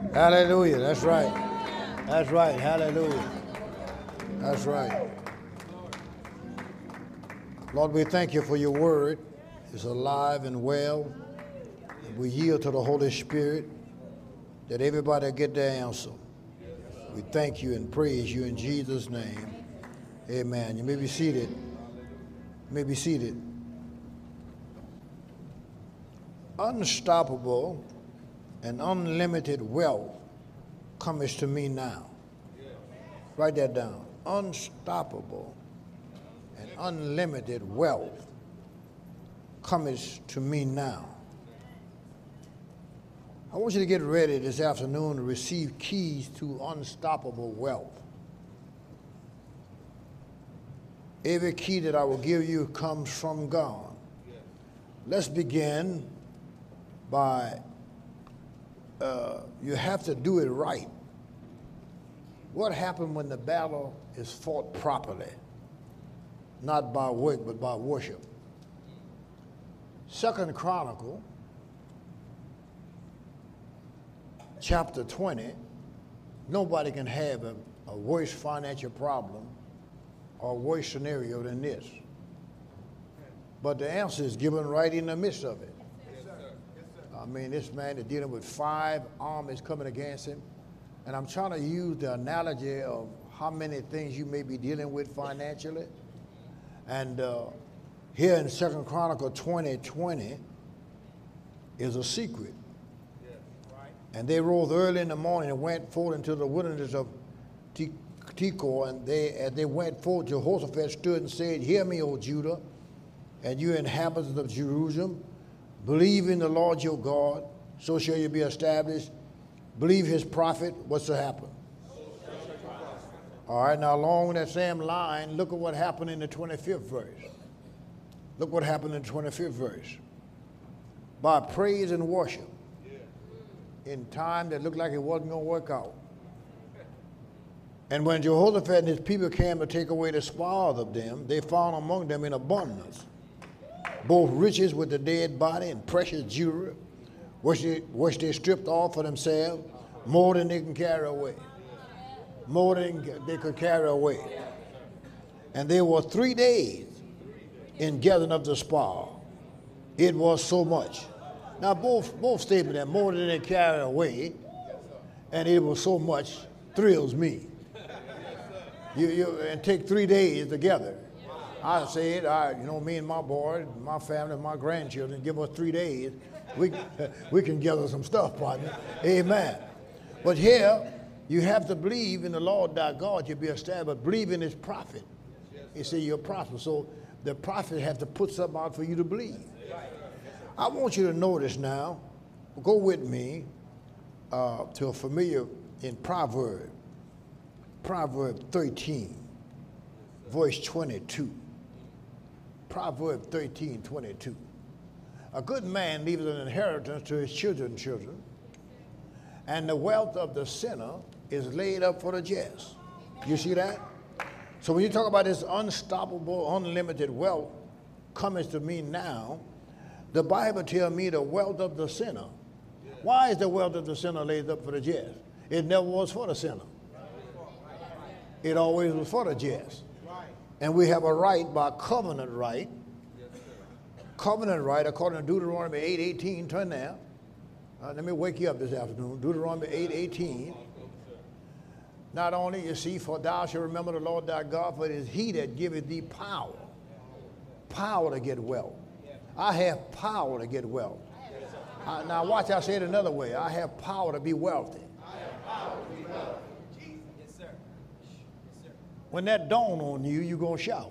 Hallelujah. That's right. That's right. Hallelujah. That's right. Lord, we thank you for your word. It's alive and well. We yield to the Holy Spirit that everybody get their answer. We thank you and praise you in Jesus' name. Amen. You may be seated. You may be seated. Unstoppable and unlimited wealth comes to me now. Write that down. Unstoppable and unlimited wealth comes to me now. I want you to get ready this afternoon to receive keys to unstoppable wealth. Every key that I will give you comes from God. Let's begin by, you have to do it right. What happened when the battle is fought properly? Not by work, but by worship. 2 Chronicle, chapter 20, nobody can have a worse financial problem or worse scenario than this. But the answer is given right in the midst of it. I mean, this man is dealing with 5 armies coming against him. And I'm trying to use the analogy of how many things you may be dealing with financially. And here in 2 Chronicle 20:20 is a secret. And they rose early in the morning and went forth into the wilderness of Tekoa. And as they went forth, Jehoshaphat stood and said, "Hear me, O Judah, and you inhabitants of Jerusalem. Believe in the Lord your God, so shall you be established. Believe his prophet." What's to happen? All right, now along that same line, look at what happened in the 25th verse. Look what happened in the 25th verse. By praise and worship, in time that looked like it wasn't going to work out. And when Jehoshaphat and his people came to take away the spoils of them, they found among them in abundance both riches with the dead body and precious jewelry, which they stripped off for themselves, more than they can carry away. More than they could carry away. And there were 3 days in gathering of the spoil. It was so much. Now both statements that more than they carry away and it was so much thrills me. And take 3 days together. I said, me and my boy, my family, my grandchildren, give us 3 days. We can gather some stuff, partner. Amen. But here, you have to believe in the Lord thy God, you'll be established. Believe in his prophet. He said you're a prophet. So the prophet has to put something out for you to believe. I want you to notice now, go with me to a familiar in Proverbs 13, verse 22. Proverbs 13:22. A good man leaves an inheritance to his children's children, and the wealth of the sinner is laid up for the just. You see that? So when you talk about this unstoppable, unlimited wealth coming to me now, the Bible tells me the wealth of the sinner. Why is the wealth of the sinner laid up for the just? It never was for the sinner. It always was for the just. And we have a right by covenant right. Covenant right, according to Deuteronomy 8:18. Turn there. Let me wake you up this afternoon. Deuteronomy 8:18. Not only, you see, for thou shalt remember the Lord thy God, for it is he that giveth thee power. Power to get wealth. I have power to get wealth. Now watch, I say it another way. I have power to be wealthy. When that dawn on you, you're going to shout.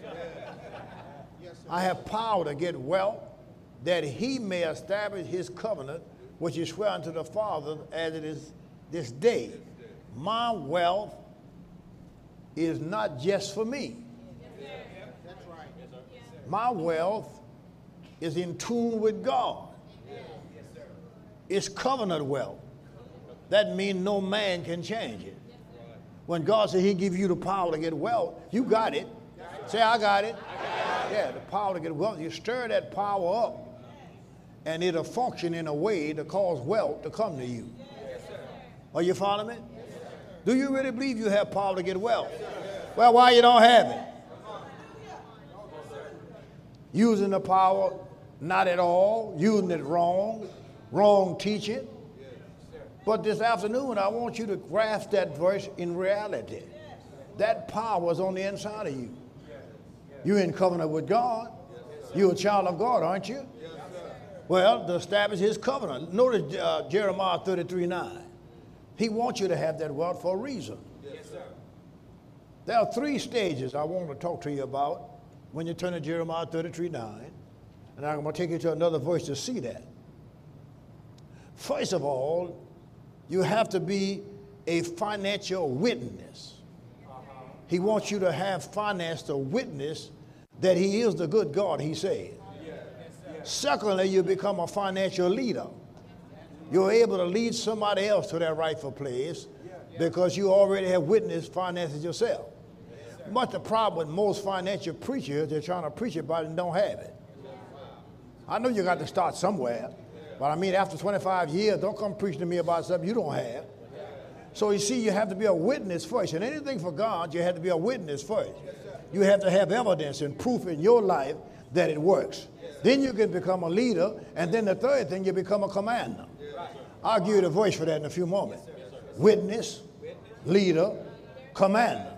I have power to get wealth, that he may establish his covenant, which he swore unto the fathers, as it is this day. My wealth is not just for me. My wealth is in tune with God. It's covenant wealth. That means no man can change it. When God said he give you the power to get wealth, you got it. Say, I got it. Yeah, the power to get wealth. You stir that power up, and it'll function in a way to cause wealth to come to you. Are you following me? Do you really believe you have power to get wealth? Well, why you don't have it? Using the power not at all, using it wrong, wrong teaching. But this afternoon, I want you to grasp that verse in reality. That power is on the inside of you. You're in covenant with God. You're a child of God, aren't you? Well, to establish his covenant. Notice Jeremiah 33:9. He wants you to have that wealth for a reason. There are 3 stages I want to talk to you about when you turn to Jeremiah 33:9. And I'm going to take you to another verse to see that. First of all, you have to be a financial witness. He wants you to have finance to witness that he is the good God, he said. Secondly, you become a financial leader. You're able to lead somebody else to their rightful place because you already have witnessed finances yourself. But the problem with most financial preachers, they're trying to preach about it and don't have it. I know you got to start somewhere, but I mean, after 25 years, don't come preaching to me about something you don't have. So you see, you have to be a witness first. And anything for God, you have to be a witness first. You have to have evidence and proof in your life that it works. Then you can become a leader, and then the third thing, you become a commander. I'll give you the voice for that in a few moments. Witness, leader, commander.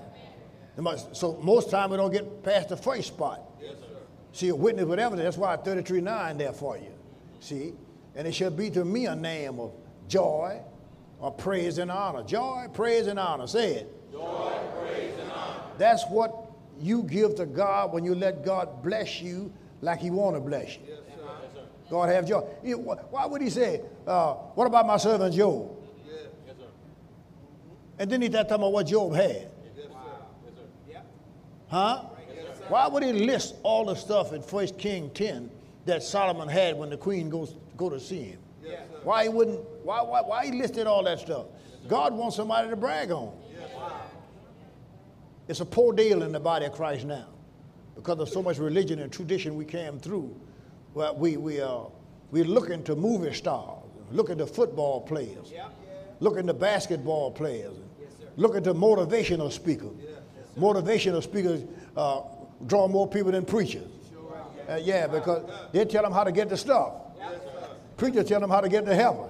So most time we don't get past the first spot. See, a witness with evidence, that's why 33:9 there for you. See, and it shall be to me a name of joy or praise and honor. Joy, praise, and honor. Say it. Joy, praise, and honor. That's what you give to God when you let God bless you like he want to bless you. Yes, sir. God have joy. Why would he say, what about my servant Job? Yes, sir. And then he's talking about what Job had. Yes, sir. Yes, sir. Huh? Yes, sir. Why would he list all the stuff in 1 Kings 10 that Solomon had when the queen go to see him? Yes, why he listed all that stuff? God wants somebody to brag on. Yes, it's a poor deal in the body of Christ now because of so much religion and tradition we came through. Well, we're looking to movie stars, looking to football players, looking to basketball players, looking to motivational speakers. Motivational speakers draw more people than preachers. Because they tell them how to get the stuff. Preachers tell them how to get to heaven.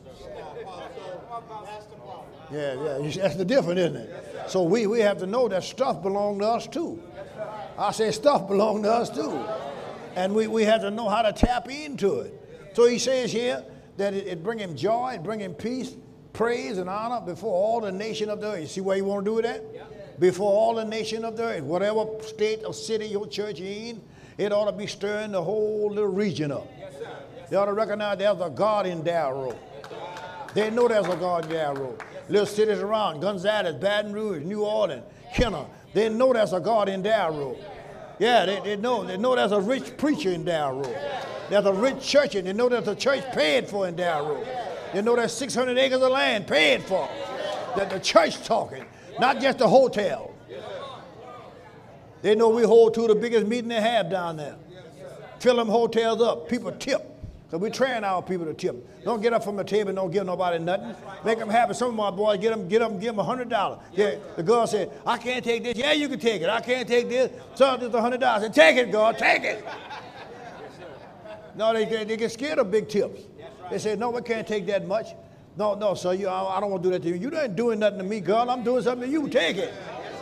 That's the difference, isn't it? So we have to know that stuff belongs to us too. I say stuff belongs to us too. And we have to know how to tap into it. So he says here that it bring him joy, it bring him peace, praise, and honor before all the nation of the earth. You see where you want to do that? Before all the nation of the earth. Whatever state or city your church is in, it ought to be stirring the whole little region up. They ought to recognize there's a God in Darrow. They know there's a God in Darrow. Little cities around, Gonzales, Baton Rouge, New Orleans, Kenner. They know there's a God in Darrow. Yeah, they know there's a rich preacher in Darrow. There's a rich church, and they know there's a church paid for in Darrow. They know there's 600 acres of land paid for. That the church talking, not just the hotel. They know we hold two of the biggest meetings they have down there. Fill them hotels up. People tip. So we train our people to tip. Don't get up from the table and don't give nobody nothing. Make them happy. Some of my boys give them $100. Yeah, the girl said, I can't take this. Yeah, you can take it. I can't take this. So it's $100. I said, take it, girl, take it. No, they get scared of big tips. They say, no, we can't take that much. No, sir, I don't want to do that to you. You ain't doing nothing to me, girl. I'm doing something to you. Take it.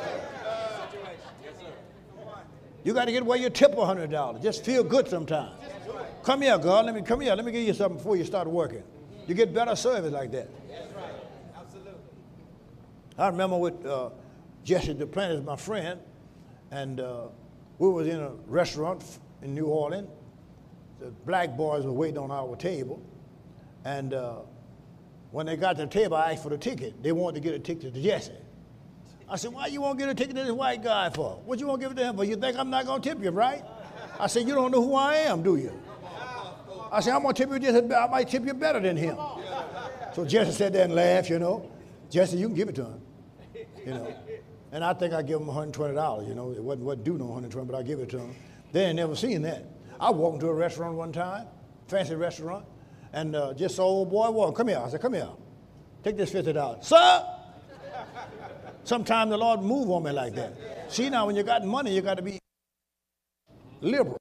You got to get where you tip $100. Just feel good sometimes. Come here, girl. Let me give you something before you start working. You get better service like that. That's right. Absolutely. I remember with Jesse Duplantis, my friend, and we was in a restaurant in New Orleans. The black boys were waiting on our table, and when they got to the table, I asked for the ticket. They wanted to get a ticket to Jesse. I said, why you won't get a ticket to this white guy for? What you want to give it to him for? You think I'm not going to tip you, right? I said, you don't know who I am, do you? I said, I'm going to tip you just, I might tip you better than him. So Jesse sat there and laughed, Jesse, you can give it to him, And I think I give him $120, It wasn't due no $120, but I give it to him. They ain't never seen that. I walked into a restaurant one time, fancy restaurant, and just saw old boy walking. Come here. I said, come here. Take this $50. Sir! Sometimes the Lord move on me like that. See, now when you got money, you got to be liberal.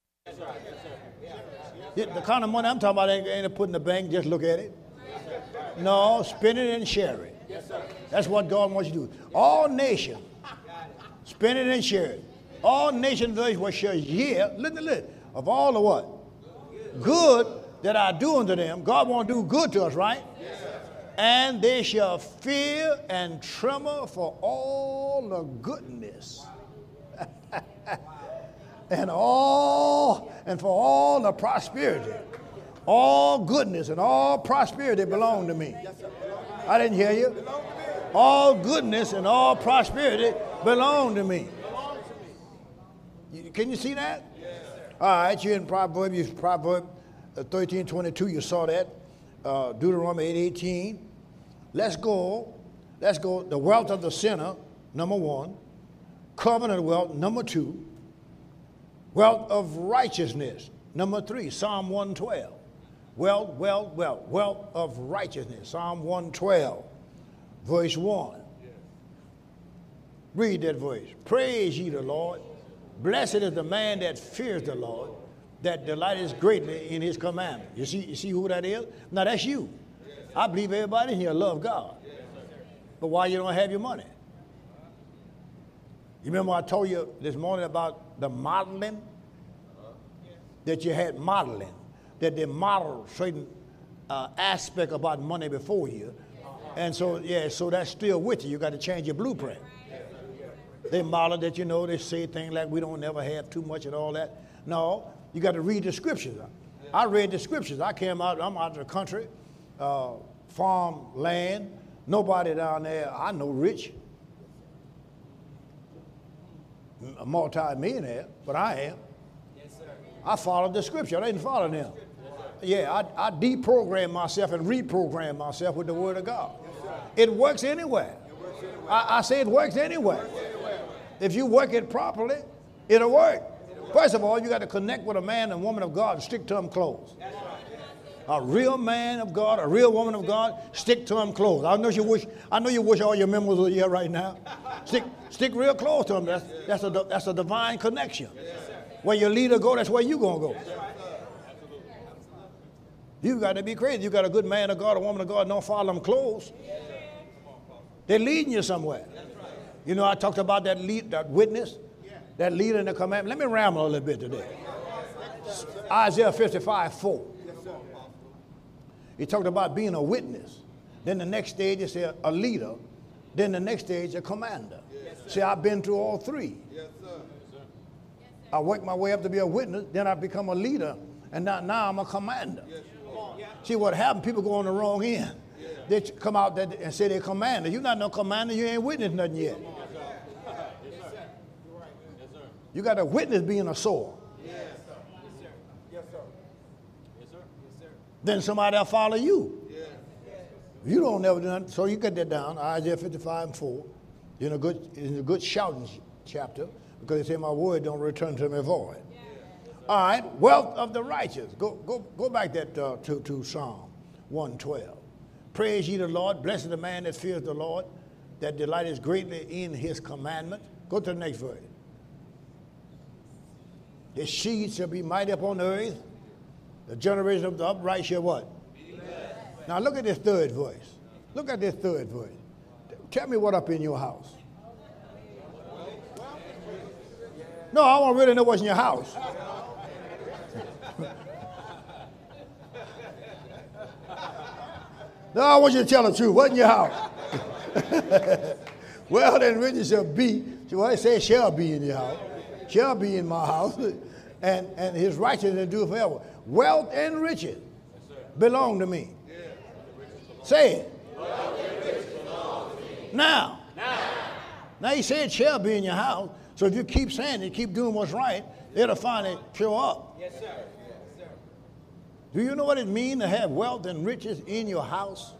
The kind of money I'm talking about ain't put in the bank, just look at it. No, spend it and share it. That's what God wants you to do. All nations, spend it and share it. All nations will share listen, of all the what? Good that I do unto them. God won't do good to us, right? And they shall fear and tremble for all the goodness and for all the prosperity. All goodness and all prosperity belong to me. I didn't hear you. All goodness and all prosperity belong to me. Can you see that? All right, you're in Proverbs 13:22. You saw that. Deuteronomy 8:18. Let's go. The wealth of the sinner, number 1. Covenant wealth, number 2. Wealth of righteousness, number 3. Psalm 112. Wealth of righteousness. Psalm 112, verse 1. Read that verse. Praise ye the Lord. Blessed is the man that fears the Lord, that delighteth greatly in his commandment. You see who that is? Now that's you. I believe everybody in here love God. But why you don't have your money? You remember I told you this morning about the modeling? That you had modeling. That they model certain aspect about money before you. And so that's still with you. You got to change your blueprint. They model that, they say things like we don't never have too much and all that. No, you got to read the scriptures. I read the scriptures. I'm out of the country, farm land. Nobody down there I know rich. A multi-millionaire, but I am. Yes, sir. I followed the scripture. I didn't follow them. Yeah, I deprogrammed myself and reprogrammed myself with the word of God. It works anywhere. I say it works anywhere. If you work it properly, it'll work. First of all, you got to connect with a man and woman of God and stick to them close. A real man of God, a real woman of God, stick to them close. I know you wish all your members were here right now. Stick real close to them. That's a divine connection. Where your leader go, that's where you gonna go. You got to be crazy. You got a good man of God, a woman of God, don't follow them close. They're leading you somewhere. I talked about that witness, that leader in the commandment. Let me ramble a little bit today. Isaiah 55:4. He talked about being a witness. Then the next stage is a leader. Then the next stage a commander. See, I've been through all three. I worked my way up to be a witness. Then I become a leader. And now I'm a commander. See what happened? People go on the wrong end. They come out and say they're commander. You're not no commander. You ain't witnessed nothing yet. You got to witness being a sword. Then somebody will follow you. You don't never do nothing. So you get that down. Isaiah 55:4. In a good shouting chapter, because they say my word don't return to me void. All right, wealth of the righteous. Go back that to Psalm 112. Praise ye the Lord. Blessed the man that fears the Lord, that delighteth greatly in his commandment. Go to the next verse. His seed shall be mighty upon the earth. The generation of the upright shall what? Now look at this third verse. Look at this third verse. Tell me what up in your house. No, I want to really know what's in your house. No, I want you to tell the truth. What's in your house? Well, then riches shall be. See what it says shall be in your house. Shall be in my house. And his righteousness do forever. Wealth and riches belong to me. Say it. Now he said shall be in your house. So if you keep saying it, keep doing what's right, it'll finally show up. Yes, sir. Do you know what it means to have wealth and riches in your house?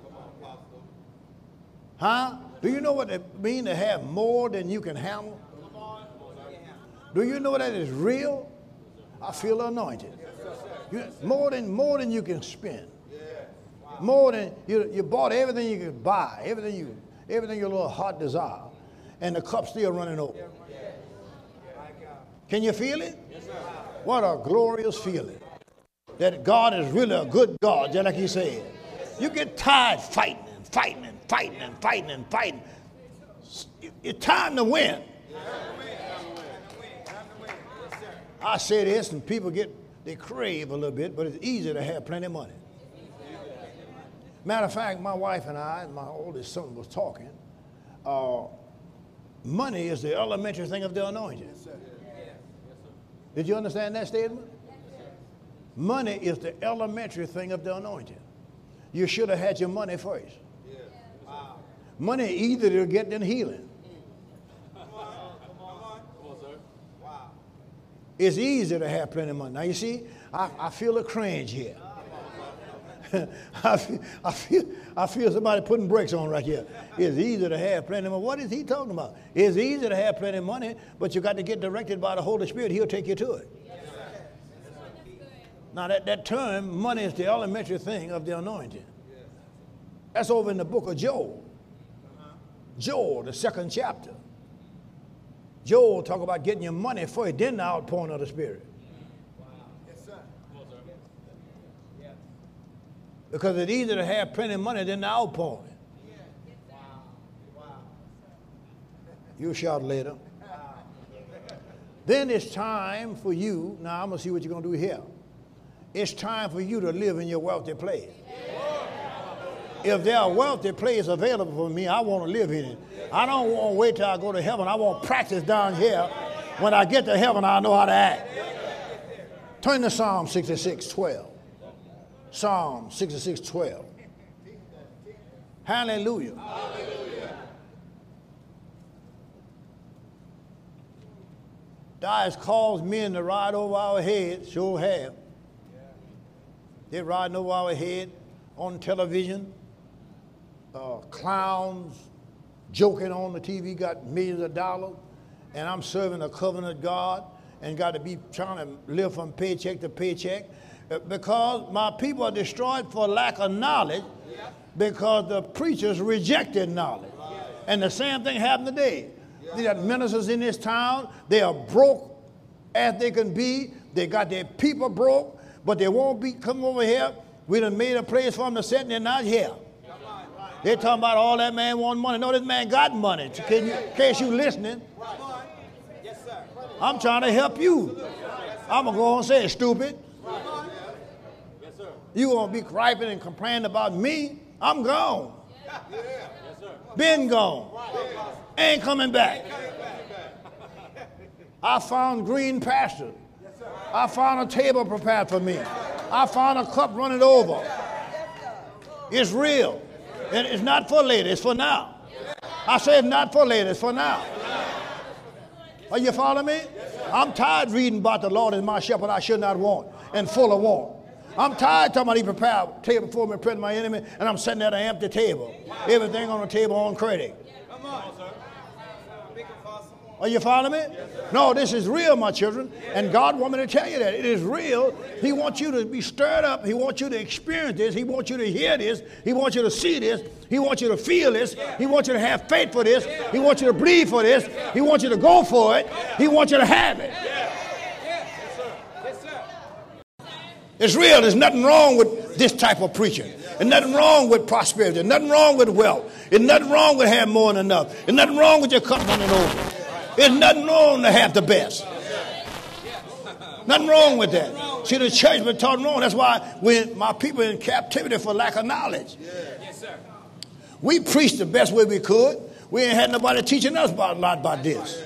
Huh? Do you know what it means to have more than you can handle? Do you know that is real? I feel anointed. More than you can spend. More than you bought everything you could buy, everything your little heart desire, and the cup's still running over. Can you feel it? What a glorious feeling. That God is really a good God, just like he said. You get tired fighting and fighting and fighting and fighting and fighting. It's time to win. I say this and people they crave a little bit, but it's easy to have plenty of money. Matter of fact, my wife and I, and my oldest son was talking. Money is the elementary thing of the anointing. Did you understand that statement? Money is the elementary thing of the anointing. You should have had your money first. Money easier to get than healing. It's easier to have plenty of money. Now you see, I feel a cringe here. I feel somebody putting brakes on right here. It's easier to have plenty of money. What is he talking about? It's easier to have plenty of money, but you got to get directed by the Holy Spirit. He'll take you to it. Now that term, money is the elementary thing of the anointing. That's over in the book of Joel. Joel, the 2nd chapter. Joel talk about getting your money first, then the outpouring of the Spirit. Because it's easier to have plenty of money than the outpouring. You shout later. Then it's time for you. Now I'm going to see what you're going to do here. It's time for you to live in your wealthy place. If there are wealthy places available for me, I want to live in it. I don't want to wait till I go to heaven. I want to practice down here. When I get to heaven, I know how to act. Turn to Psalm 66:12. Psalm 66:12. Hallelujah. Hallelujah. Thou hast caused men to ride over our heads, sure have. They're riding over our head on television. Clowns joking on the TV, got millions of dollars, and I'm serving a covenant God and got to be trying to live from paycheck to paycheck because my people are destroyed for lack of knowledge because the preachers rejected knowledge. And the same thing happened today. They got ministers in this town. They are broke as they can be. They got their people broke, but they won't be coming over here. We done made a place for them to sit and they're not here. They're talking about all that man want money. No, this man got money. In case you listening, I'm trying to help you. I'm going to go on and say it, stupid. You going to be griping and complaining about me? I'm gone. Been gone. Ain't coming back. I found green pastures. I found a table prepared for me. I found a cup running over. It's real. And it's not for later, it's for now. I say it's not for later, it's for now. Are you following me? I'm tired reading about the Lord is my shepherd, I should not want, and full of want. I'm tired talking about he prepared a table before me in presence of my enemy, and I'm sitting at an empty table. Everything on the table on credit. Are you following me? No, this is real, my children. And God wants me to tell you that. It is real. He wants you to be stirred up. He wants you to experience this. He wants you to hear this. He wants you to see this. He wants you to feel this. He wants you to have faith for this. He wants you to believe for this. He wants you to go for it. He wants you to have it. It's real. There's nothing wrong with this type of preaching. There's nothing wrong with prosperity. There's nothing wrong with wealth. There's nothing wrong with having more than enough. There's nothing wrong with your cup running over. There's nothing wrong to have the best. Nothing wrong with that. See, the church been taught wrong. That's why when my people are in captivity for lack of knowledge. We preached the best way we could. We ain't had nobody teaching us a lot about this.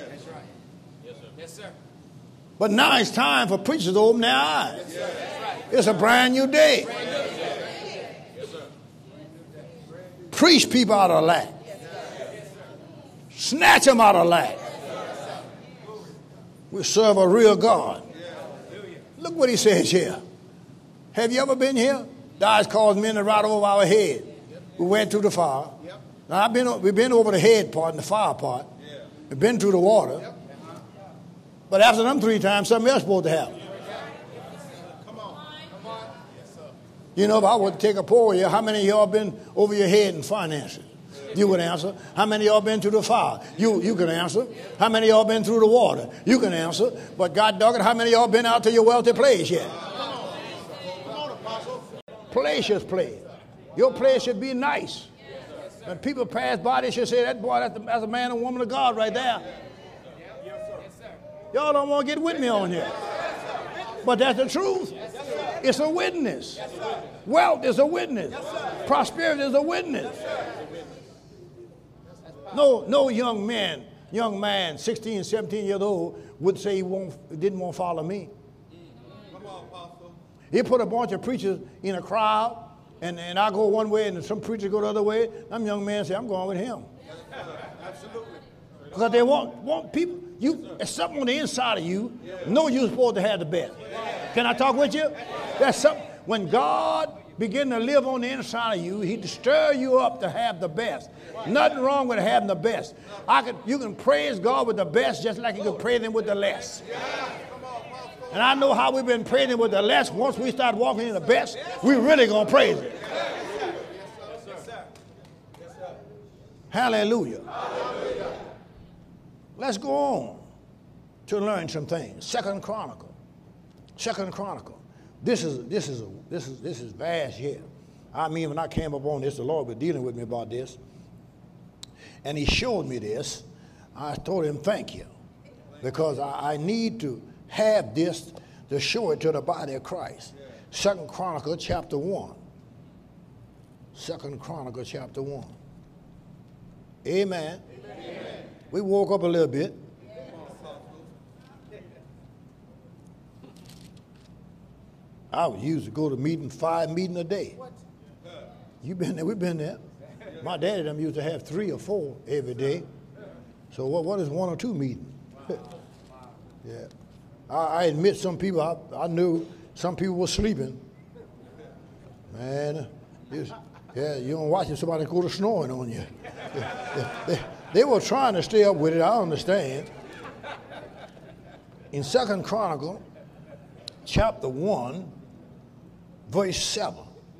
But now it's time for preachers to open their eyes. It's a brand new day. Preach people out of lack. Snatch them out of lack. We serve a real God. Look what he says here. Have you ever been here? Thou hast caused men to ride over our head. We went through the fire. Now we've been over the head part and the fire part. We've been through the water. But after them 3 times, something else supposed to happen. You know, if I would take a poll here, how many of y'all been over your head in finances? You can answer. How many of y'all been through the fire? You can answer. How many of y'all been through the water? You can answer. But God dog it, how many of y'all been out to your wealthy place yet? Place is place. Your place should be nice. When people pass by, they should say, that boy, that's a man and woman of God right there. Y'all don't want to get with me on here. But that's the truth. It's a witness. Wealth is a witness. Prosperity is a witness. No young man, 16, 17 years old, would say he didn't want to follow me. He put a bunch of preachers in a crowd, and I go one way and some preachers go the other way. Them young men say, I'm going with him. Absolutely. Because they want people, it's something on the inside of you, know you're supposed to have the best. Can I talk with you? That's something. When God begin to live on the inside of you, he stir you up to have the best. Nothing wrong with having the best. You can praise God with the best just like you can praise him with the less. And I know how we've been praising with the less. Once we start walking in the best, we're really going to praise it. Hallelujah. Let's go on to learn some things. Second Chronicle. This is vast here. I mean, when I came up on this, the Lord was dealing with me about this. And he showed me this. I told him, thank you. Because I need to have this to show it to the body of Christ. Second Chronicle chapter 1. Second Chronicle chapter 1. Amen. Amen. We woke up a little bit. I used to go to 5 meetings a day. You been there? We've been there. My daddy them used to have 3 or 4 every day. So what is 1 or 2 meetings? Yeah. I admit some people, I knew some people were sleeping. Man, you don't watch it, somebody go to snoring on you. They were trying to stay up with it, I understand. In 2 Chronicle, chapter 1, verse 7.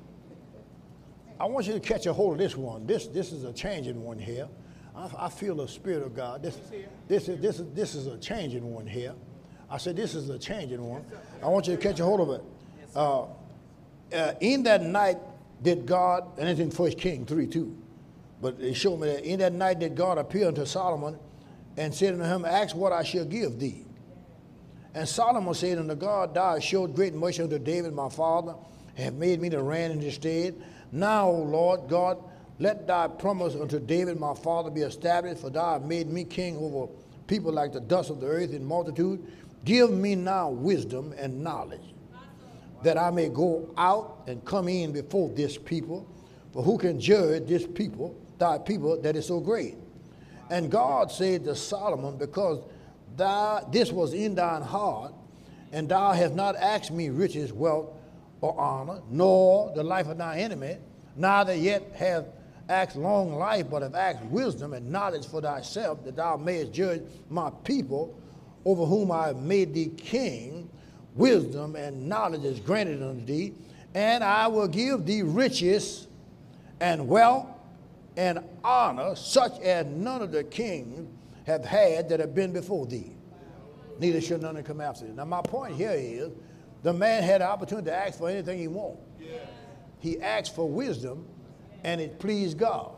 I want you to catch a hold of this one. This is a changing one here. I feel the Spirit of God. This is a changing one here. I said, this is a changing one. I want you to catch a hold of it. In that night did God, and it's in 1 Kings 3:2, but it showed me that in that night did God appear unto Solomon and said unto him, ask what I shall give thee. And Solomon said unto God, thou hast showed great mercy unto David my father, and have made me to reign in his stead. Now, O Lord God, let thy promise unto David my father be established, for thou hast made me king over people like the dust of the earth in multitude. Give me now wisdom and knowledge, that I may go out and come in before this people. For who can judge this people, thy people, that is so great? And God said to Solomon, because this was in thine heart, and thou hast not asked me riches, wealth, or honor, nor the life of thy enemy, neither yet have asked long life, but have asked wisdom and knowledge for thyself, that thou mayest judge my people, over whom I have made thee king. Wisdom and knowledge is granted unto thee, and I will give thee riches and wealth and honor, such as none of the kings have had that have been before thee. Neither shall none come after thee. Now my point here is, the man had the opportunity to ask for anything he wanted. Yeah. He asked for wisdom, and it pleased God.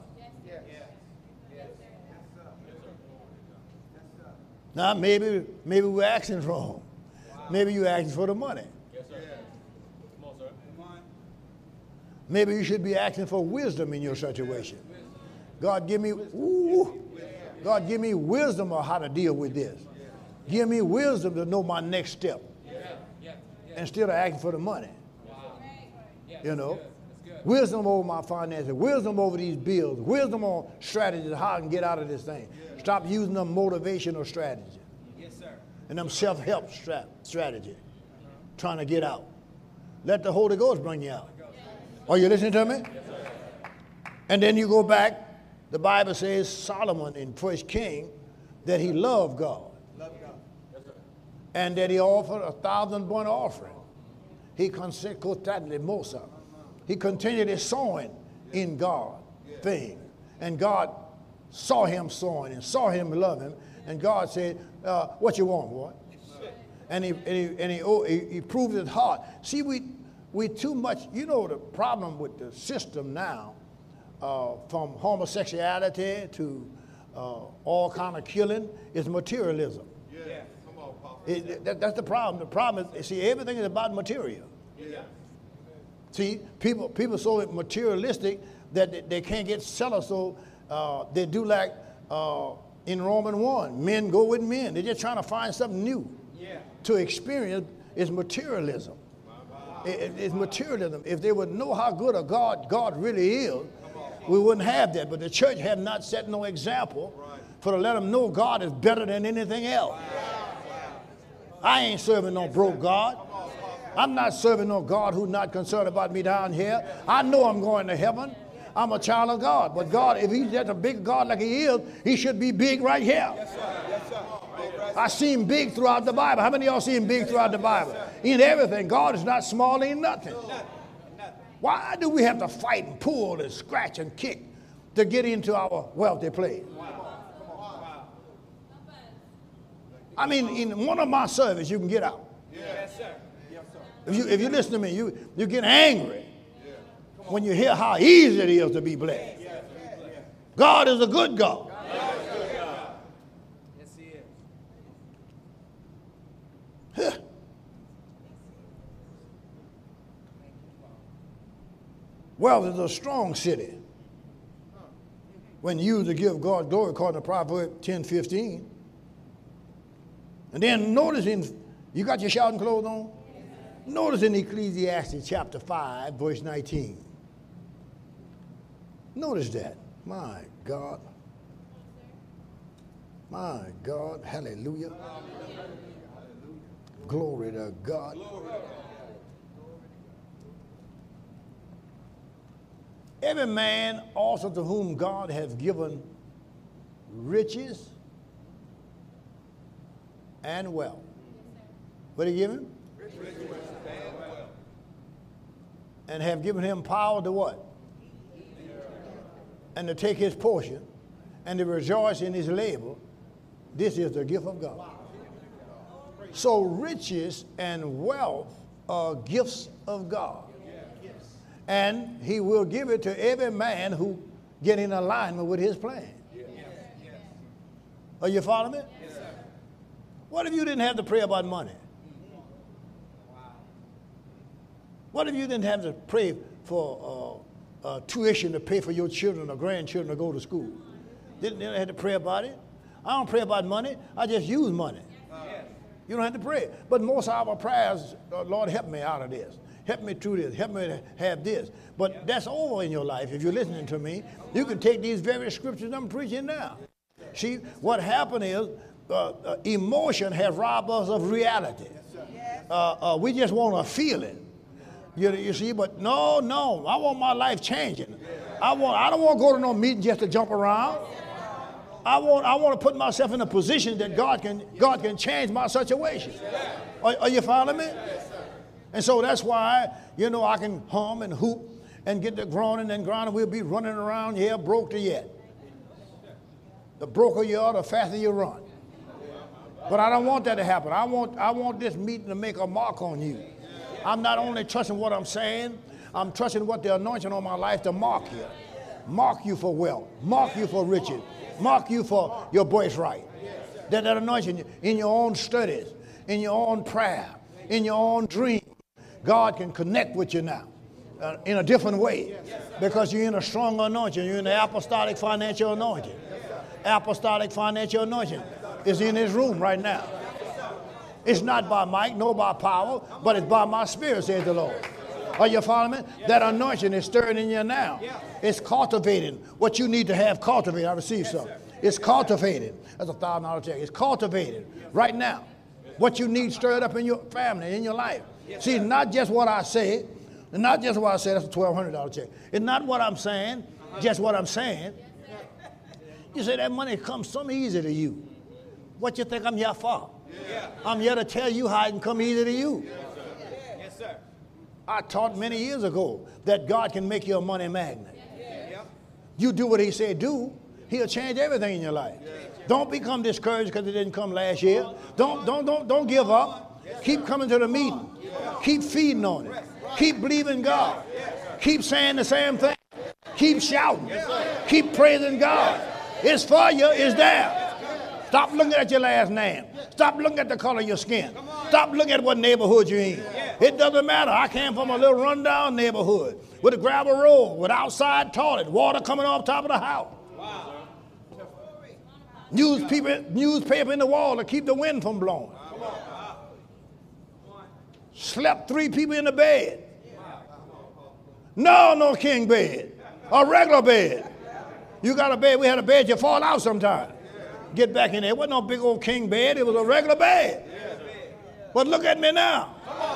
Now, maybe we're asking wrong. Wow. Maybe you're asking for the money. Yes, sir. Come on, sir. Maybe you should be asking for wisdom in your situation. God, give me wisdom on how to deal with this. Give me wisdom to know my next step. Instead of asking for the money. Wow. You know? Wisdom over my finances, wisdom over these bills, wisdom on strategies, how I can get out of this thing. Stop using them motivational strategy. Yes, sir. And them self-help strategy. Trying to get out. Let the Holy Ghost bring you out. Are you listening to me? Yes, sir. And then you go back, the Bible says Solomon in 1 Kings that he loved God. And that he offered 1,000 burnt offering. He consecrated Mosa. He continued his sowing in God thing. And God saw him sowing and saw him loving. And God said, what you want, boy? And he proved his heart. See, we too much, you know, the problem with the system now, from homosexuality to all kind of killing, is materialism. Yeah. Come on, Papa. That's the problem. The problem is, see, everything is about material. Yeah. See, people so materialistic that they can't get settled, so they do like in Romans 1, men go with men. They're just trying to find something new to experience. Is materialism. It's materialism. If they would know how good a God really is, we wouldn't have that. But the church have not set no example for to let them know God is better than anything else. I ain't serving no broke God. I'm not serving no God who's not concerned about me down here. I know I'm going to heaven. I'm a child of God. But God, if he's just a big God like he is, he should be big right here. Yes, sir. Yes, sir. I see him big throughout the Bible. How many of y'all see him big throughout the Bible? In everything. God is not small in nothing. Why do we have to fight and pull and scratch and kick to get into our wealthy place? I mean, in one of my services, you can get out. Yes, sir. If you listen to me, you get angry when you hear how easy it is to be blessed. God is a good God. Yes, he is. Huh. Wealth is a strong city when used to give God glory, according to Proverbs 10:15. And then notice you got your shouting clothes on? Notice in Ecclesiastes chapter 5, verse 19. Notice that. My God. My God. Hallelujah. Glory to God. Every man also to whom God has given riches and wealth. What did he give him? And have given him power to what? And to take his portion and to rejoice in his labor. This is the gift of God. So riches and wealth are gifts of God. And he will give it to every man who get in alignment with his plan. Are you following me? What if you didn't have to pray about money? What if you didn't have to pray for tuition to pay for your children or grandchildren to go to school? Didn't have to pray about it? I don't pray about money. I just use money. You don't have to pray. But most of our prayers, Lord, help me out of this. Help me through this. Help me to have this. But that's over in your life. If you're listening to me, you can take these very scriptures I'm preaching now. See, what happened is emotion has robbed us of reality. We just want to feel it. You see, but no, I want my life changing. I don't want to go to no meeting just to jump around. I want to put myself in a position that God can change my situation. Are you following me? And so that's why, I can hum and hoop and get the groaning and grinding. We'll be running around here broke to yet. The broker you are, the faster you run. But I don't want that to happen. I want this meeting to make a mark on you. I'm not only trusting what I'm saying, I'm trusting what the anointing on my life to mark you. Mark you for wealth. Mark you for riches. Mark you for your birthright. That anointing in your own studies, in your own prayer, in your own dream. God can connect with you now in a different way because you're in a strong anointing. You're in the apostolic financial anointing. Apostolic financial anointing is in this room right now. It's not by might, nor by power, but it's by my spirit, says the Lord. Are you following me? That anointing is stirring in you now. It's cultivating what you need to have cultivated. I received some. It's cultivated. That's a $1,000 check. It's cultivated right now. What you need stirred up in your family, in your life. See, it's not just what I say. Not just what I say. That's a $1,200 check. It's not what I'm saying, just what I'm saying. You say that money comes so easy to you. What you think I'm here for? I'm here to tell you how it can come easy to you. Yes, sir. I taught many years ago that God can make you a money magnet. You do what he said do, he'll change everything in your life. Don't become discouraged because it didn't come last year. Don't give up. Keep coming to the meeting. Keep feeding on it. Keep believing God. Keep saying the same thing. Keep shouting. Keep praising God. It's for you. It's there. Stop looking at your last name. Stop looking at the color of your skin. Stop looking at what neighborhood you're in. It doesn't matter. I came from a little rundown neighborhood with a gravel road, with outside toilet, water coming off top of the house. Newspaper in the wall to keep the wind from blowing. Slept 3 people in the bed. No king bed. A regular bed. You got a bed, we had a bed, you fall out sometime. Get back in there. It wasn't no big old king bed, it was a regular bed. But look at me now.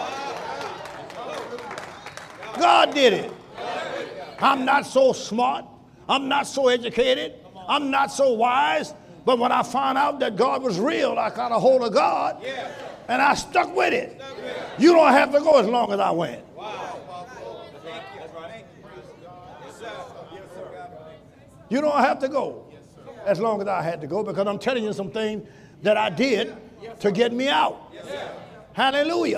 God did it. I'm not so smart. I'm not so educated. I'm not so wise. But when I found out that God was real, I got a hold of God and I stuck with it. You don't have to go as long as I went. You don't have to go as long as I had to go, because I'm telling you some things that I did to get me out. Hallelujah.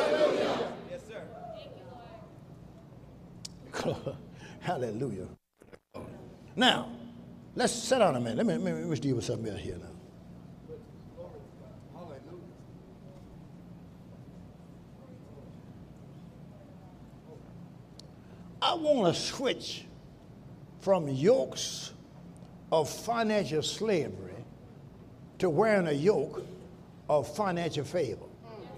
Hallelujah. Now, let's sit down a minute. Let me deal with something else here now. I want to switch from yokes of financial slavery to wearing a yoke of financial favor.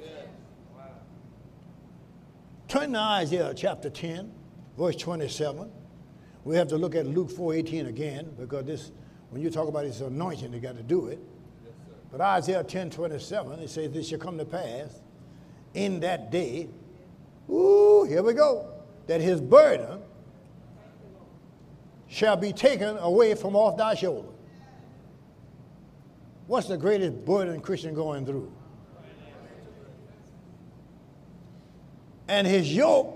Turn to Isaiah chapter 10, verse 27. We have to look at Luke 4:18 again, because this, when you talk about this anointing, you got to do it. But Isaiah 10:27, it says, this shall come to pass in that day, here we go, that his burden shall be taken away from off thy shoulder. What's the greatest burden Christian going through? And his yoke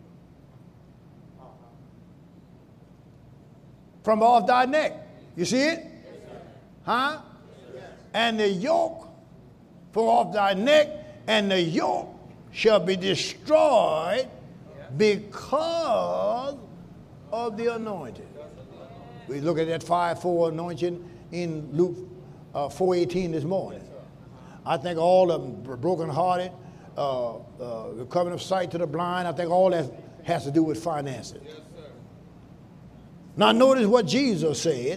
from off thy neck. You see it? Huh? And the yoke from off thy neck, and the yoke shall be destroyed because of the anointing. We look at that 5:4 anointing in Luke 4:18 this morning. I think all of them brokenhearted, recovering of sight to the blind. I think all that has to do with finances. Now notice what Jesus said.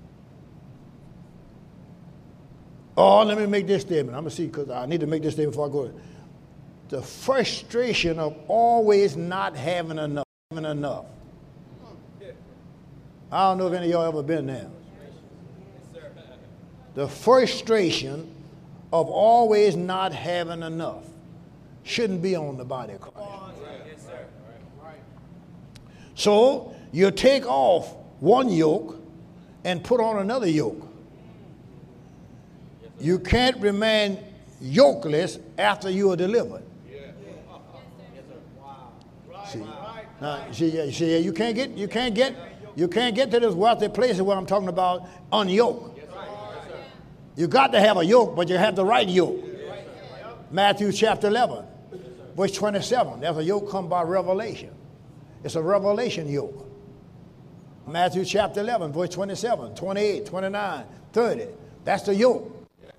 Oh, let me make this statement. I'm going to see, because I need to make this statement before I go. The frustration of always not having enough. I don't know if any of y'all ever been there. The frustration of always not having enough shouldn't be on the body of Christ. So you take off one yoke and put on another yoke. You can't remain yokeless after you are delivered. See, now, you can't get to this wealthy place where I'm talking about unyoke. You got to have a yoke, but you have the right yoke. Matthew chapter 11, verse 27. There's a yoke come by revelation. It's a revelation yoke. Matthew chapter 11, verse 27, 28, 29, 30. That's the yoke.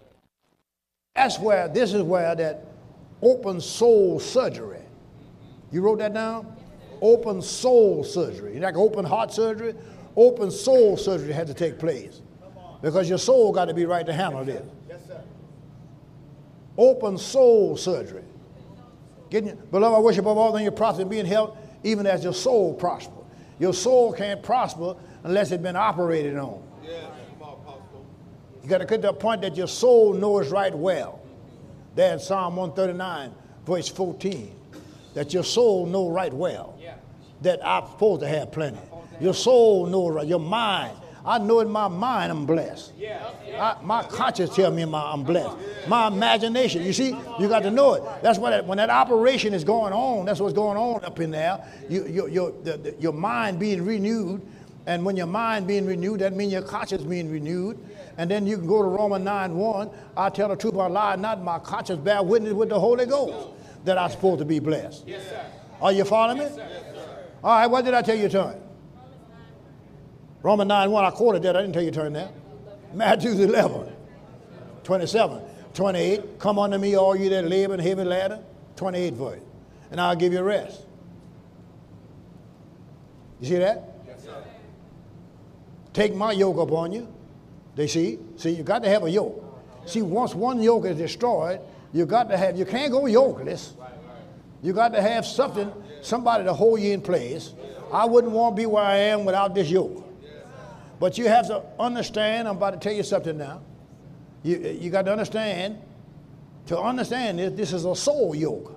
This is where that open soul surgery. You wrote that down? Open soul surgery. You like open heart surgery? Open soul surgery had to take place. Because your soul got to be right to handle this. Yes, sir. Open soul surgery. Beloved, I wish above all things your prosper and be in health, even as your soul prosper. Your soul can't prosper unless it's been operated on. Yeah. You got to get to a point that your soul knows right well. There in Psalm 139, verse 14, that your soul knows right well that I'm supposed to have plenty. Your soul knows right, your mind. I know in my mind I'm blessed. My conscience tells me I'm blessed. My imagination, you see, you got to know it. That's what when that operation is going on, that's what's going on up in there. Your mind being renewed, and when your mind being renewed, that means your conscience being renewed. And then you can go to Romans 9:1. I tell the truth, I lie not. My conscience bear witness with the Holy Ghost that I'm supposed to be blessed. Yes, sir. Are you following me? Yes, sir. All right, what did I tell you to turn? Romans 9:1, I quoted that. I didn't tell you to turn there. Matthew 11, 27, 28. Come unto me, all you that labor and heavy laden. 28 verse. And I'll give you rest. You see that? Yes, sir. Take my yoke upon you. They see? See, you got to have a yoke. See, once one yoke is destroyed, you can't go yokeless. You got to have somebody to hold you in place. I wouldn't want to be where I am without this yoke. But you have to understand, I'm about to tell you something now. You got to understand, this is a soul yoke.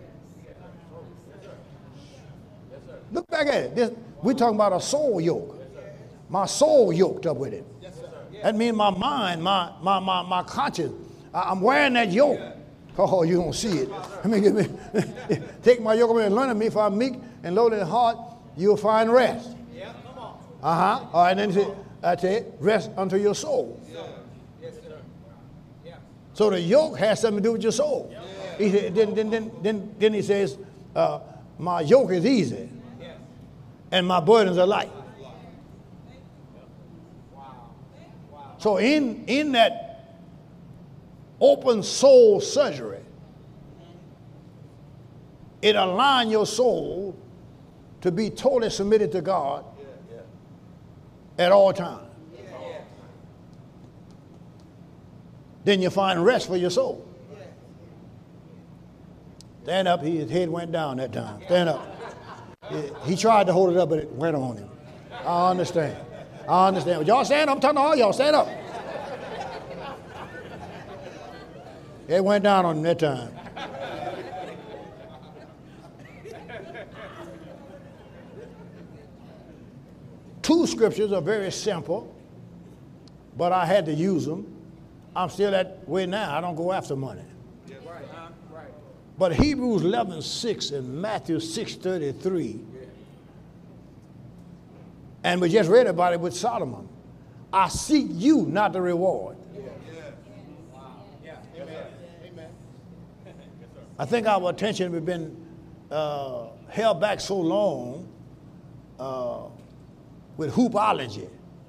Look back at it. We're talking about a soul yoke. My soul yoked up with it. That means my mind, my conscience. I'm wearing that yoke. Oh, you don't see it. Take my yoke and learn of me, for I'm meek and lowly in heart, you'll find rest. All right, then he said, I tell you, rest unto your soul. Yes, sir. Yeah. So the yoke has something to do with your soul. He said, then he says, my yoke is easy, and my burdens are light. So in that open soul surgery, it aligns your soul to be totally submitted to God at all times. Then you find rest for your soul. Stand up. His head went down that time. Stand up. He tried to hold it up, but it went on him. I understand. Y'all stand up. I'm talking to all y'all. Stand up. It went down on him that time. Two scriptures are very simple, but I had to use them. I'm still that way now. I don't go after money. Right. But Hebrews 11:6 and Matthew 6:33, and we just read about it with Solomon. I seek you, not the reward. I think our attention has been held back so long with hoopology.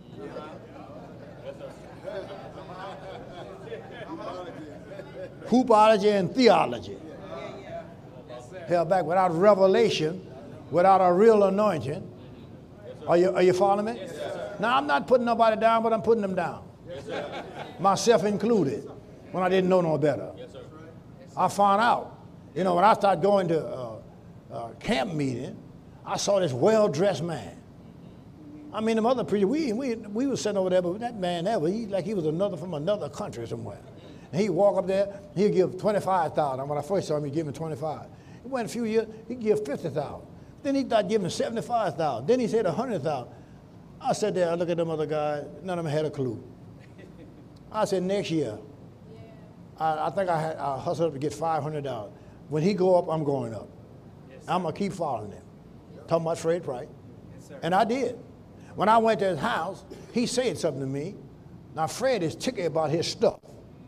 Hoopology and theology. Held back without revelation, without a real anointing. Are you following me? Now, I'm not putting nobody down, but I'm putting them down. Myself included, when I didn't know no better. I found out, when I started going to camp meeting, I saw this well-dressed man. I mean, the other preachers, we were sitting over there, but that man there, he was from another country somewhere. And he'd walk up there, he'd give $25,000. When I first saw him, he'd give me $25,000. It went a few years, he'd give $50,000. Then he started giving $75,000. Then he said $100,000. I sat there, I looked at them other guys, none of them had a clue. I said, next year, I think I hustled up to get $500. When he go up, I'm going up. Yes, I'm going to keep following him. Talking about Fred Price. Yes, and I did. When I went to his house, he said something to me. Now, Fred is ticky about his stuff.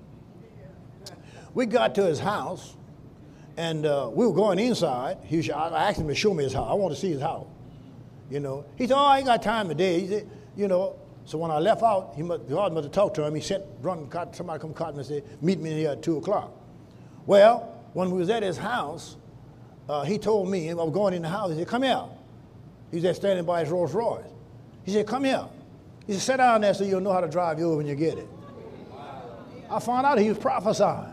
We got to his house, and we were going inside. I asked him to show me his house. I want to see his house. He said, oh, I ain't got time today. He said, so when I left out, God must have talked to him. He somebody come caught him and said, meet me here at 2 o'clock. Well, when we was at his house, he told me, I was going in the house, he said, come here. He was there standing by his Rolls Royce. He said, come here. He said, sit down there so you'll know how to drive yours when you get it. I found out he was prophesying.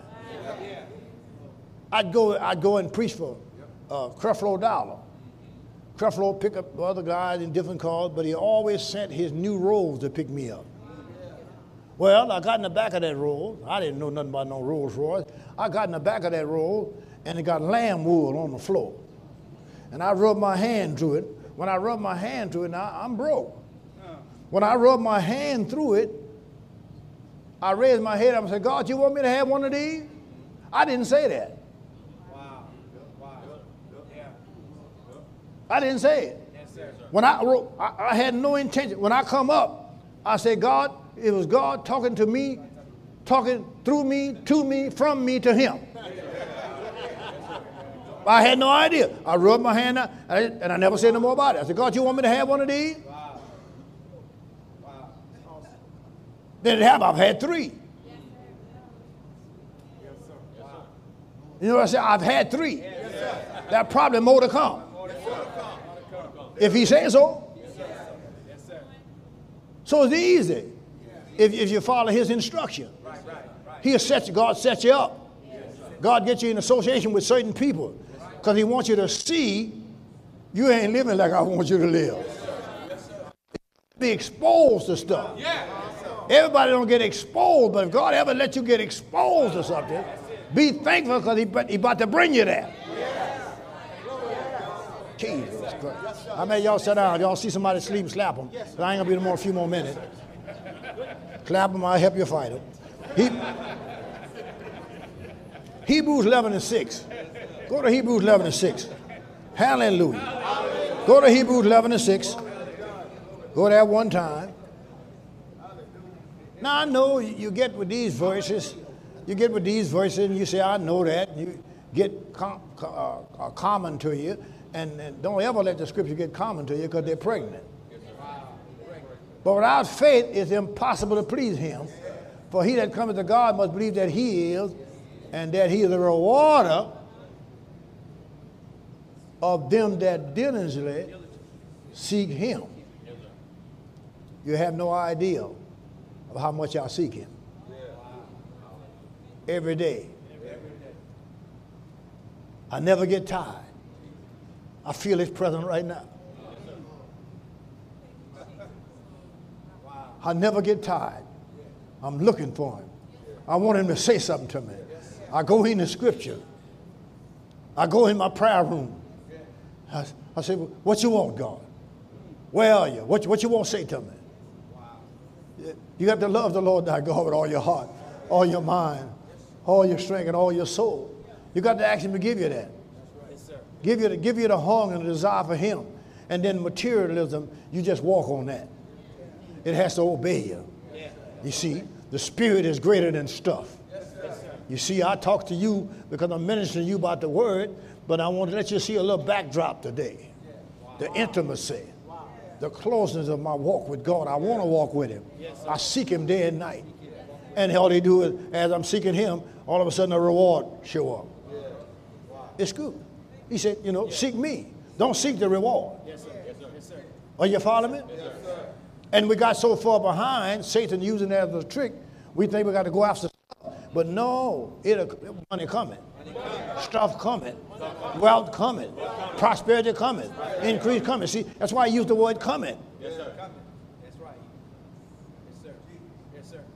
I'd go and preach for Creflo Dollar. Creflo pick up other guys in different cars, but he always sent his new Rolls to pick me up. Well, I got in the back of that Rolls. I didn't know nothing about no Rolls Royce. I got in the back of that Rolls, and it got lamb wool on the floor. And I rubbed my hand through it. When I rubbed my hand through it, now I'm broke. When I rubbed my hand through it, I raised my head up and said, God, you want me to have one of these? I didn't say that. Wow. Wow. Yeah. I didn't say it. Yes, sir. When I had no intention. When I come up, I said, God, it was God talking to me, talking through me, to me, from me to him. I had no idea. I rubbed my hand out, and I never said no more about it. I said, God, you want me to have one of these? Wow. Wow. Awesome. Then it happened. I've had 3. Yes, sir. Wow. You know what I said? I've had 3. Yes, sir. That probably more to come. More to come. If he says so. Yes, sir. Yes, sir. So it's easy if you follow his instruction. Right. God sets you up. God gets you in association with certain people because he wants you to see you ain't living like I want you to live. Be exposed to stuff. Everybody don't get exposed, but if God ever let you get exposed to something, be thankful because he about to bring you there. Jesus Christ. I mean, y'all sit down. Y'all see somebody sleep, slap them. I ain't going to be no more, a few more minutes. Clap them, I'll help you fight them. Hebrews 11:6. Go to Hebrews 11:6. Hallelujah. Go to Hebrews 11:6. Go there one time. Now I know you get with these verses. You get with these verses and you say, I know that. And you get common to you. And don't ever let the scripture get common to you because they're pregnant. But without faith it's impossible to please him. For he that cometh to God must believe that he is, and that he is a rewarder of them that diligently seek him. You have no idea of how much I seek him. Every day. I never get tired. I feel his presence right now. I never get tired. I'm looking for him. I want him to say something to me. I go in the scripture. I go in my prayer room. I say, what you want, God? Where are you? What you want to say to me? You have to love the Lord thy God with all your heart, all your mind, all your strength, and all your soul. You got to ask him to give you that. Give you the hunger and the desire for him. And then materialism, you just walk on that. It has to obey you. You see, the spirit is greater than stuff. You see, I talk to you because I'm ministering to you about the word, but I want to let you see a little backdrop today. The intimacy, the closeness of my walk with God. I want to walk with him. I seek him day and night. And all they do is, as I'm seeking him, all of a sudden a reward show up. It's good. He said, seek me. Don't seek the reward. Are you following me? And we got so far behind, Satan using that as a trick, we think we got to go after stuff. But no, money coming, stuff coming, wealth coming, prosperity coming, increase coming. See, that's why I use the word coming. Yes, sir. That's right. Yes, sir. Yes, sir.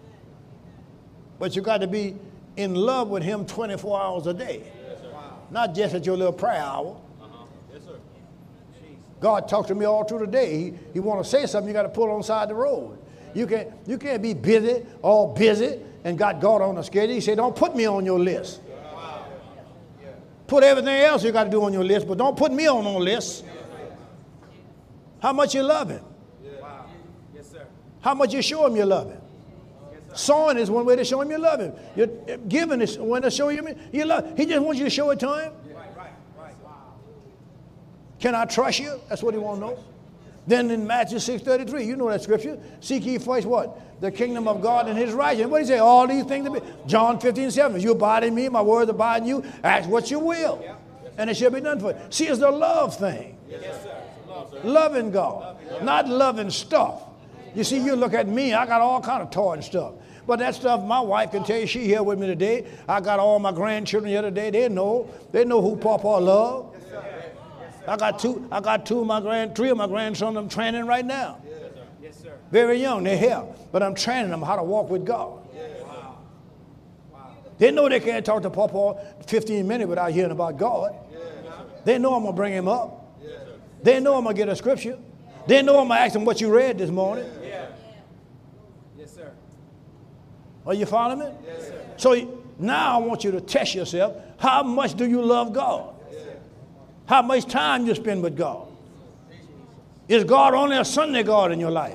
But you got to be in love with him 24 hours a day. Not just at your little prayer hour. Yes, sir. God talked to me all through the day. He want to say something, you got to pull on the side of the road. You can't be busy, all busy, and got God on the schedule. He said, don't put me on your list. Wow. Put everything else you got to do on your list, but don't put me on no list. How much you love him? Wow. Yes, sir. How much you show him you love him? Sowing is one way to show him you love him. You're giving is one to show him you love. He just wants you to show it to him. Right. Wow. Can I trust you? That's what he wants to know. Then in Matthew 6:33, you know that scripture. Seek ye first what? The kingdom of God and his righteousness. What did he say? All these things to be. John 15:7. You abide in me, my words abide in you. Ask what you will, and it shall be done for you. See, it's the love thing. Yes, sir. Loving God, not loving stuff. You see, you look at me, I got all kind of toy and stuff. But that stuff, my wife can tell you, she here with me today. I got all my grandchildren here today. They know who Papa love. I got three of my grandsons I'm training right now. Yes, sir. Very young, they're here. But I'm training them how to walk with God. They know they can't talk to Papa 15 minutes without hearing about God. They know I'm going to bring him up. They know I'm going to get a scripture. They know I'm going to ask them what you read this morning. Yeah. Yes, sir. Are you following me? Yes, sir. So now I want you to test yourself. How much do you love God? Yes, sir. How much time you spend with God? Is God only a Sunday God in your life?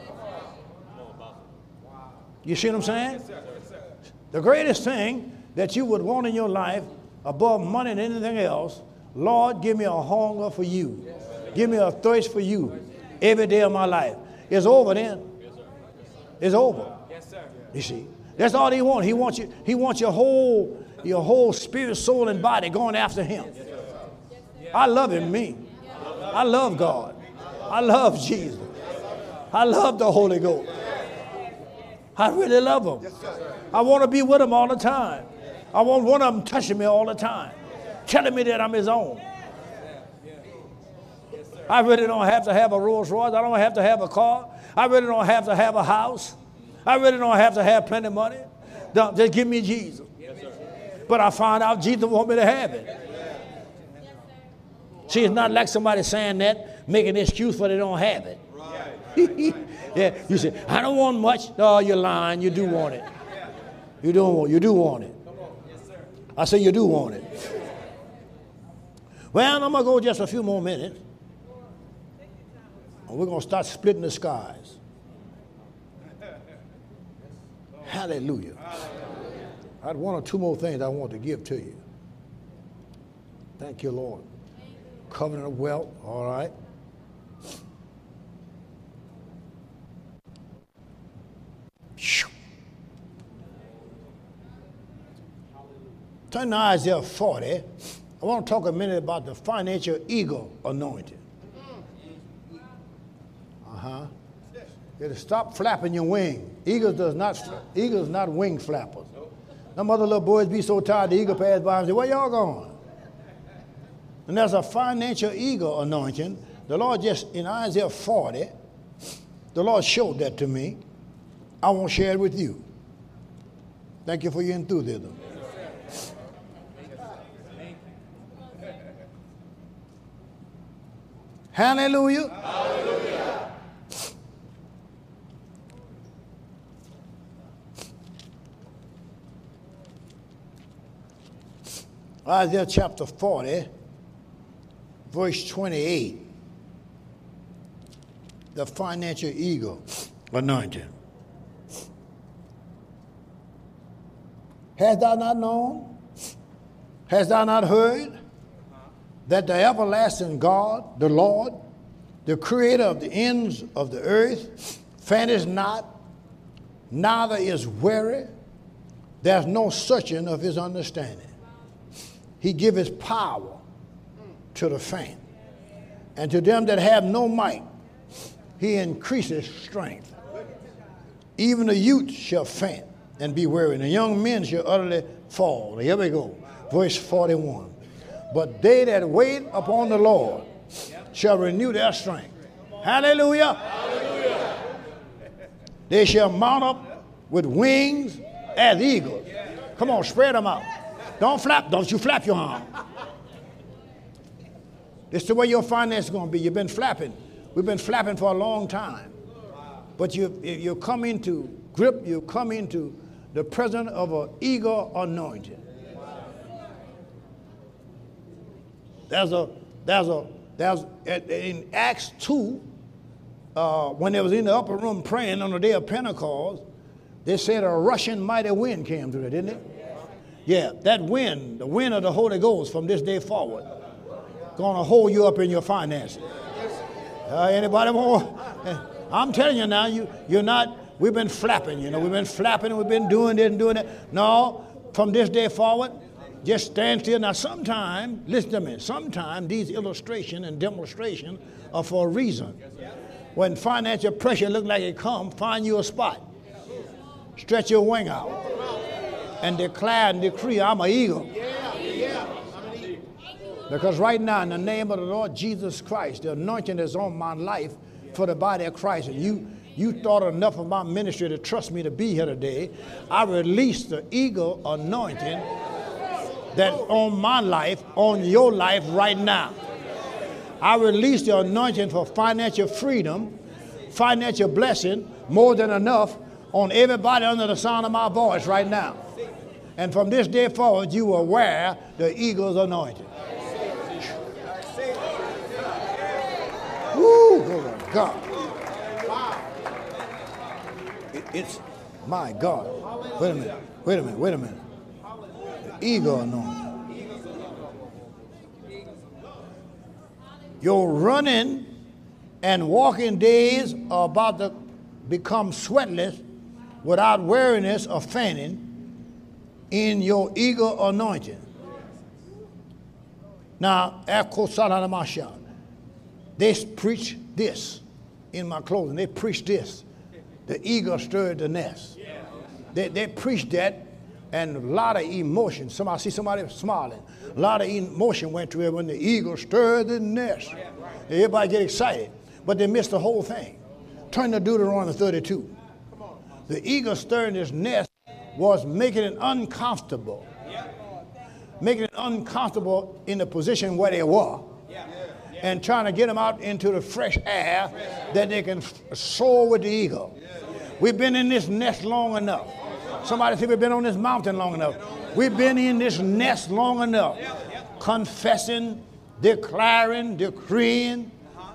You see what I'm saying? Yes, sir. Yes, sir. The greatest thing that you would want in your life above money and anything else, Lord, give me a hunger for you. Give me a thirst for you every day of my life. It's over then. It's over. Yes, sir. You see, that's all he wants. He wants your whole spirit, soul, and body going after him. I love him, me. I love God. I love Jesus. I love the Holy Ghost. I really love him. I want to be with him all the time. I want one of them touching me all the time, telling me that I'm his own. I really don't have to have a Rolls Royce. I don't have to have a car. I really don't have to have a house. I really don't have to have plenty of money. Just give me Jesus. But I found out Jesus wants me to have it. See, it's not like somebody saying that, making an excuse for they don't have it. Yeah, you say, I don't want much. Oh, you're lying. You do want it. You do want it. I say you do want it. Well, I'm going to go just a few more minutes. And we're going to start splitting the skies. Hallelujah. I had one or two more things I want to give to you. Thank you, Lord. Covenant of wealth, all right. Turn to Isaiah 40. I want to talk a minute about the financial eagle anointing. You have to stop flapping your wing. Eagles not wing flappers. Them other little boys be so tired the eagle pass by and say, where y'all going? And there's a financial eagle anointing. The Lord just, in Isaiah 40, the Lord showed that to me. I want to share it with you. Thank you for your enthusiasm. Hallelujah. Hallelujah. Isaiah chapter 40, verse 28. The financial eagle anointing. Hast thou not known? Hast thou not heard? That the everlasting God, the Lord, the creator of the ends of the earth, fainteth not, neither is weary. There's no searching of his understanding. He giveth power to the faint, and to them that have no might, he increases strength. Even the youth shall faint and be weary, and the young men shall utterly fall. Here we go, verse 41. But they that wait upon the Lord shall renew their strength. Hallelujah. Hallelujah. They shall mount up with wings as eagles. Come on, spread them out. Don't flap. Don't you flap your arm. This is the way your finance is going to be. You've been flapping. We've been flapping for a long time. But you come into grip. You come into the presence of an eagle anointing. In Acts 2, when they was in the upper room praying on the day of Pentecost, they said a rushing mighty wind came through it, didn't it? Yeah, that wind, the wind of the Holy Ghost from this day forward, going to hold you up in your finances. Anybody more? I'm telling you now, you're not, we've been flapping, we've been flapping, we've been doing this and doing that. No, from this day forward, just stand still. Now, sometime, listen to me, sometime these illustrations and demonstrations are for a reason. When financial pressure look like it come, find you a spot. Stretch your wing out and declare and decree, I'm an eagle. Because right now, in the name of the Lord Jesus Christ, the anointing is on my life for the body of Christ. And you thought enough of my ministry to trust me to be here today. I release the eagle anointing that's on my life, on your life right now. I release the anointing for financial freedom, financial blessing, more than enough on everybody under the sound of my voice right now. And from this day forward, you will wear the eagle's anointing. Woo, glory to God. It's my God. Wait a minute. The eagle anointing. Your running and walking days are about to become sweatless without weariness or fainting in your eagle anointing. Now, they preach this in my clothing. They preach this. The eagle stirred the nest. They preach that, and a lot of emotion. I see somebody smiling. A lot of emotion went to it when the eagle stirred the nest. Everybody get excited, but they missed the whole thing. Turn to Deuteronomy 32. The eagle stirring this nest was making it uncomfortable. Making it uncomfortable in the position where they were. And trying to get them out into the fresh air that they can soar with the eagle. We've been in this nest long enough. Somebody said we've been on this mountain long enough. We've been in this nest long enough. Confessing, declaring, decreeing,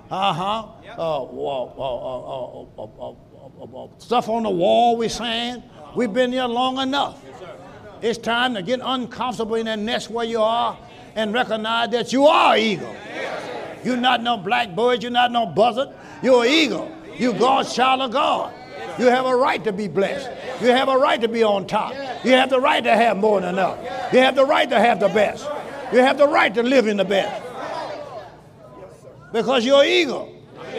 stuff on the wall we're saying. We've been there long enough. It's time to get uncomfortable in that nest where you are and recognize that you are an eagle. You're not no blackbird. You're not no buzzard. You're an eagle. You're God's child of God. You have a right to be blessed. You have a right to be on top. You have the right to have more than enough. You have the right to have the best. You have the right to live in the best. Because you're an eagle.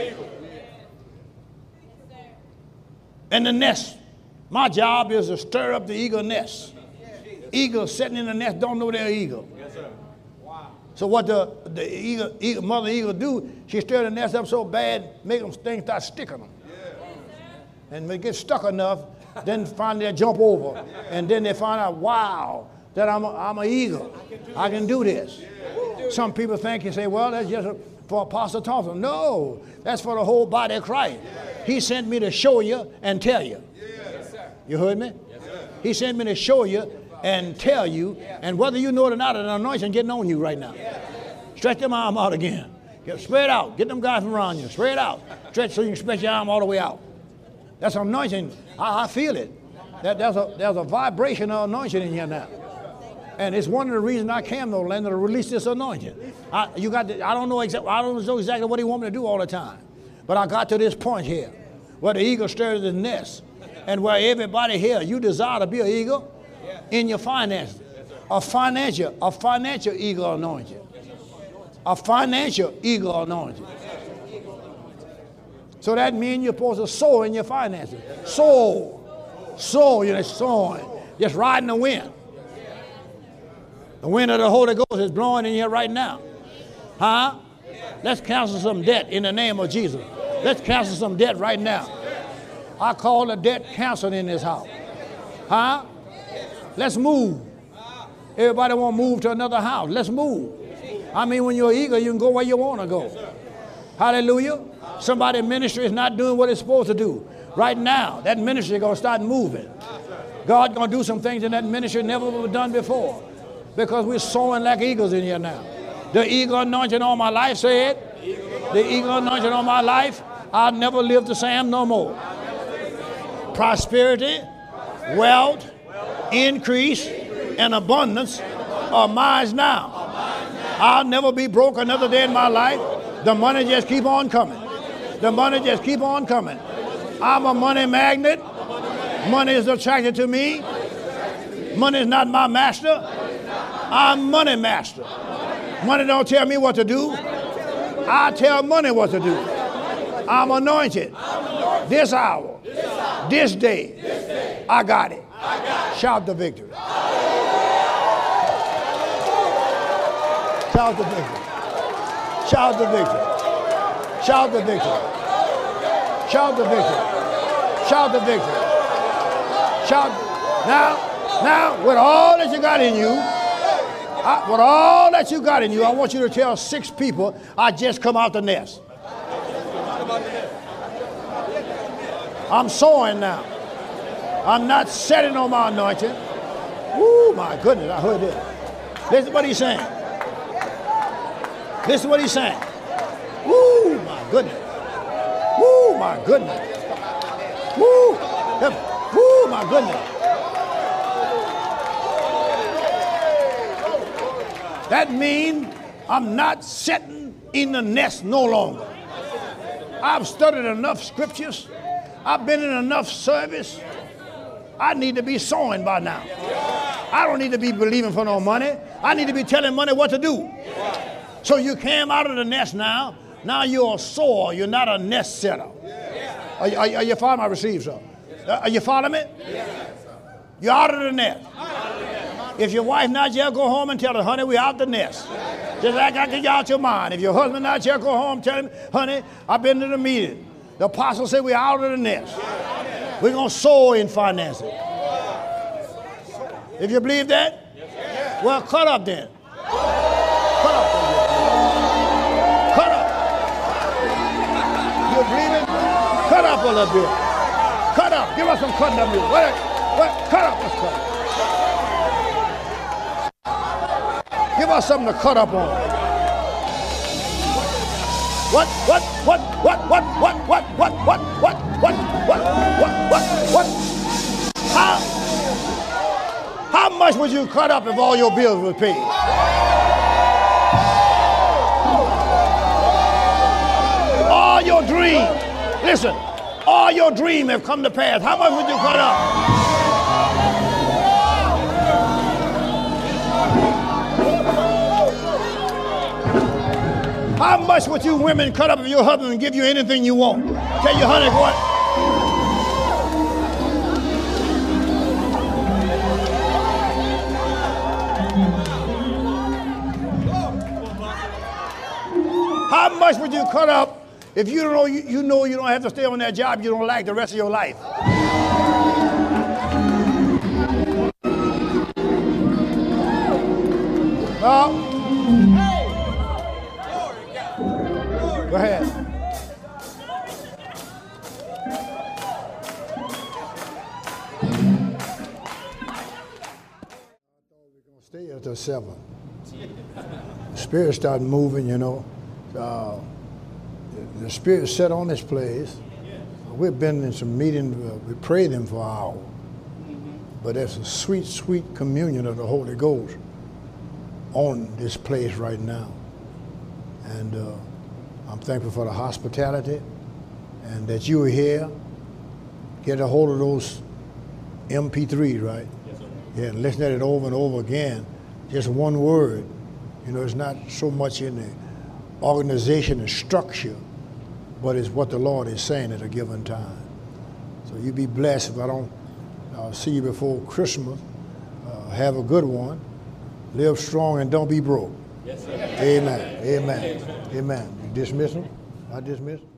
And the nest. My job is to stir up the eagle nest. Eagles sitting in the nest don't know they're eagle. So what the mother eagle do, she stir the nest up so bad, make them things start sticking them. And they get stuck enough, then finally they jump over. And then they find out, wow, that I'm an eagle. I can do this. Some people think and say, well, that's just for Apostle Thompson. No, that's for the whole body of Christ. He sent me to show you and tell you. You heard me? He sent me to show you and tell you, and whether you know it or not, an anointing getting on you right now. Stretch them arm out again. Spread out. Get them guys from around you. Spread out. Stretch so you can stretch your arm all the way out. That's anointing. I feel it. There's a vibration of anointing in here now. And it's one of the reasons I came to Orlando to release this anointing. I don't know exactly what he want me to do all the time. But I got to this point here where the eagle stirs the nest. And where everybody here, you desire to be an eagle in your finances. A financial eagle anointing. A financial eagle anointing. So that means you're supposed to soar in your finances. Soar, you're soaring. Just riding the wind. The wind of the Holy Ghost is blowing in here right now. Huh? Let's cancel some debt in the name of Jesus. Let's cancel some debt right now. I call the debt canceled in this house. Huh? Let's move. Everybody want to move to another house. Let's move. I mean, when you're eager, you can go where you want to go. Hallelujah. Somebody's ministry is not doing what it's supposed to do. Right now, that ministry is going to start moving. God's going to do some things in that ministry never was done before. Because we're soaring like eagles in here now. The eagle anointing on my life, say it. The eagle anointing on my life, I'll never live the same no more. Prosperity, wealth, increase, and abundance are mine now. I'll never be broke another day in my life. The money just keep on coming. The money just keep on coming. I'm a money magnet. Money is attracted to me. Money is not my master. I'm money master. Money don't tell me what to do. I tell money what to do. I'm anointed. This hour, this day, I got it. Shout the victory. Shout the victory. Shout the victory. Shout the victory. Shout the victory. Shout the victory. Shout. Now, with all that you got in you, with all that you got in you, I want you to tell 6 people, I just come out the nest. I'm sowing now. I'm not setting on my anointing. Woo, my goodness, I heard this. Listen to what he's saying. Listen to what he's saying. Woo, my goodness. Woo, my goodness. Woo, woo, my goodness. That means I'm not sitting in the nest no longer. I've studied enough scriptures. I've been in enough service. I need to be sowing by now. I don't need to be believing for no money. I need to be telling money what to do. So you came out of the nest now. Now you're a sower. You're not a nest setter. Are you following my receive, sir? Are you following me? You're out of the nest. If your wife not here, go home and tell her, honey, we out the nest. Just like I get you out your mind. If your husband not here, go home and tell him, honey, I've been to the meeting. The apostle said we're out of the nest. We're going to sow in finances. If you believe that, well, cut up then. Cut up then. Cut up. You believe it? Cut up a little bit. Cut up. Give us some cutting up music. What? Cut up. Let's cut up. Give us something to cut up on. What? How much would you cut up if all your bills were paid? All your dreams, listen, all your dreams have come to pass. How much would you cut up? How much would you women cut up if your husband and give you anything you want? Tell your honey, what? How much would you cut up if you know you don't have to stay on that job you don't like the rest of your life? Go ahead. We're going to stay until 7. The Spirit started moving, you know. The Spirit set on this place. We've been in some meetings. We prayed them for an hour. But there's a sweet, sweet communion of the Holy Ghost on this place right now. And I'm thankful for the hospitality and that you were here. Get a hold of those MP3s, right? Yes, sir. Yeah, and listen to it over and over again. Just one word. You know, it's not so much in the organization and structure, but it's what the Lord is saying at a given time. So you be blessed. If I don't see you before Christmas, have a good one. Live strong and don't be broke. Yes, sir. Amen. Amen. Amen. You dismiss them? I dismiss them?